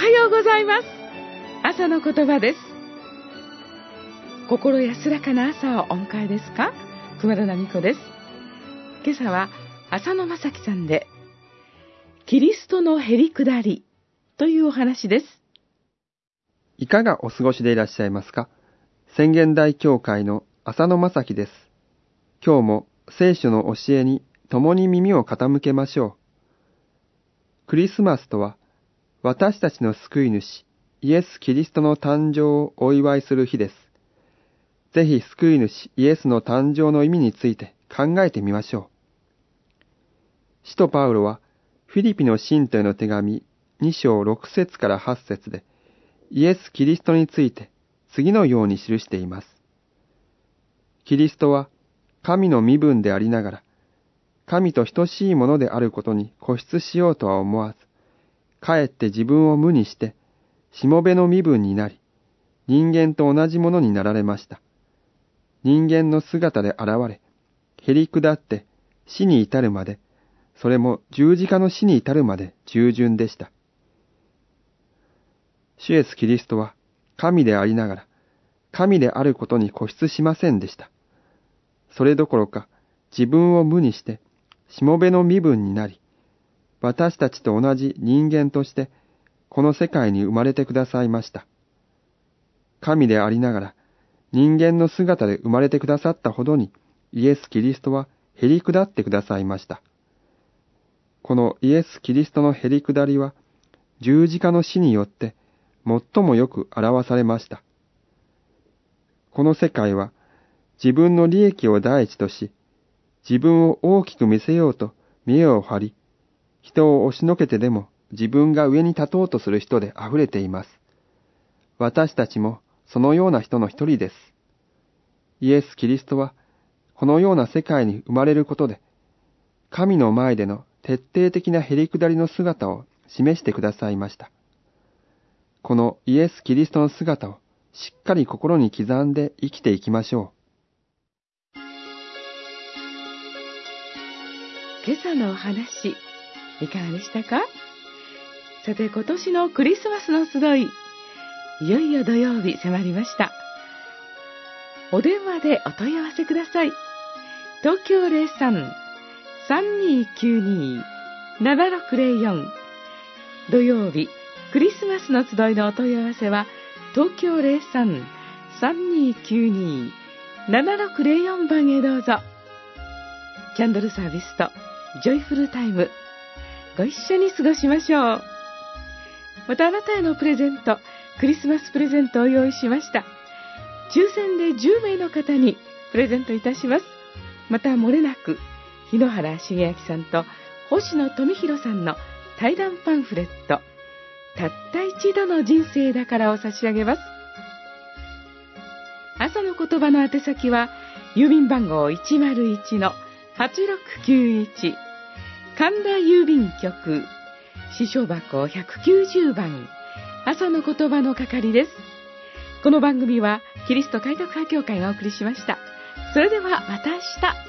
ようございます。朝の言葉です。心安らかな朝をお迎えですか？熊田奈美子です。今朝は浅野正樹さんでキリストのへりくだりというお話です。 いかがお過ごしでいらっしゃいますか？宣言台教会の浅野正樹です。今日も聖書の教えに共に耳を傾けましょう。クリスマスとは私たちの救い主イエス・キリストの誕生をお祝いする日です。ぜひ救い主イエスの誕生の意味について考えてみましょう。使徒パウロはフィリピの信徒への手紙2章6節から8節でイエス・キリストについて次のように記しています。キリストは神の身分でありながら神と等しいものであることに固執しようとは思わず、かえって自分を無にして、しもべの身分になり、人間と同じものになられました。人間の姿で現れ、へりくだって死に至るまで、それも十字架の死に至るまで従順でした。主イエスキリストは神でありながら、神であることに固執しませんでした。それどころか、自分を無にして、しもべの身分になり、私たちと同じ人間として、この世界に生まれてくださいました。神でありながら、人間の姿で生まれてくださったほどに、イエス・キリストはへりくだってくださいました。このイエス・キリストのへりくだりは、十字架の死によって、最もよく表されました。この世界は、自分の利益を第一とし、自分を大きく見せようと見栄を張り、人を押しのけてでも自分が上に立とうとする人で溢れています。私たちもそのような人の一人です。イエス・キリストはこのような世界に生まれることで、神の前での徹底的なへりくだりの姿を示してくださいました。このイエス・キリストの姿をしっかり心に刻んで生きていきましょう。 今朝のお話、いかがでしたか？さて、今年のクリスマスの集い、いよいよ土曜日迫りました。お電話でお問い合わせください。東京 03-3292-7604 土曜日、クリスマスの集いのお問い合わせは、東京 03-3292-7604 番へどうぞ。キャンドルサービスとジョイフルタイム、ご一緒に過ごしましょう。またあなたへのプレゼント、クリスマスプレゼントを用意しました。抽選で10名の方にプレゼントいたします。また漏れなく、日野原茂明さんと星野富弘さんの対談パンフレット、たった一度の人生だからを差し上げます。朝の言葉の宛先は、郵便番号 101-8691 神田郵便局支所箱190番、朝の言葉の係です。この番組はキリスト開拓派教会がお送りしました。それではまた明日。